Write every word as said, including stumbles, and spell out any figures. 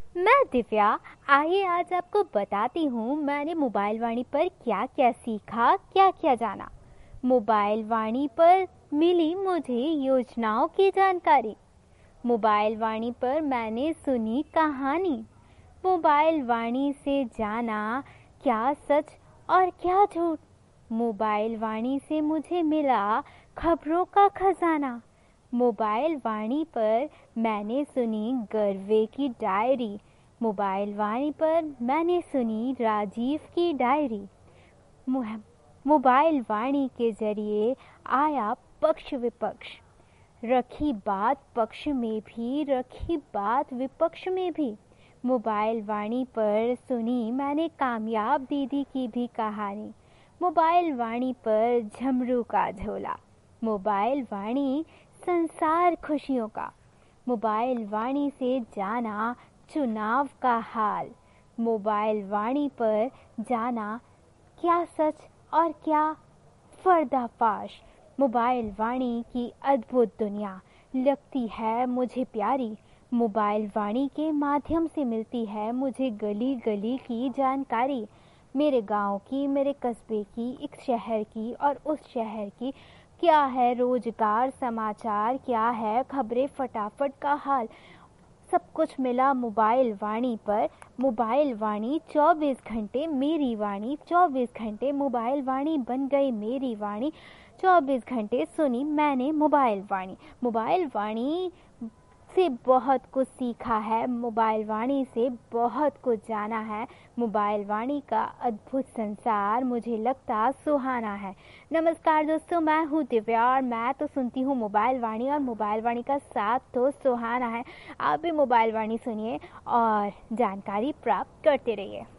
मैं दिव्या। आइए आज आपको बताती हूँ मैंने मोबाइल वाणी पर क्या क्या सीखा, क्या क्या जाना। मोबाइल वाणी पर मिली मुझे योजनाओं की जानकारी। मोबाइल वाणी पर मैंने सुनी कहानी। मोबाइल वाणी से जाना क्या सच और क्या झूठ। मोबाइल वाणी से मुझे मिला खबरों का खजाना। मोबाइल वाणी पर मैंने सुनी गर्वे की डायरी। मोबाइल वाणी पर मैंने सुनी राजीव की डायरी। मोबाइल वाणी के जरिए आया पक्ष विपक्ष। रखी बात पक्ष में भी, रखी बात विपक्ष में भी। मोबाइल वाणी पर सुनी मैंने कामयाब दीदी की भी कहानी। मोबाइल वाणी पर झमरू का झोला। मोबाइल वाणी संसार खुशियों का। मोबाइल वाणी से जाना चुनाव का हाल। मोबाइल वाणी पर जाना क्या सच और क्या पर्दाफाश। मोबाइल वाणी की अद्भुत दुनिया लगती है मुझे प्यारी। मोबाइल वाणी के माध्यम से मिलती है मुझे गली गली की जानकारी। मेरे गांव की, मेरे कस्बे की, एक शहर की और उस शहर की। क्या है रोजगार, समाचार क्या है, खबरें, फटाफट का हाल। सब कुछ मिला मोबाइल वाणी पर। मोबाइल वाणी चौबीस घंटे मेरी वाणी। चौबीस घंटे मोबाइल वाणी बन गई मेरी वाणी। चौबीस घंटे सुनी मैंने मोबाइल वाणी। मोबाइल वाणी से बहुत कुछ सीखा है, मोबाइल वाणी से बहुत कुछ जाना है। मोबाइल वाणी का अद्भुत संसार मुझे लगता सुहाना है। नमस्कार दोस्तों, मैं हूँ दिव्या और मैं तो सुनती हूँ मोबाइल वाणी और मोबाइल वाणी का साथ तो सुहाना है। आप भी मोबाइल वाणी सुनिए और जानकारी प्राप्त करते रहिए।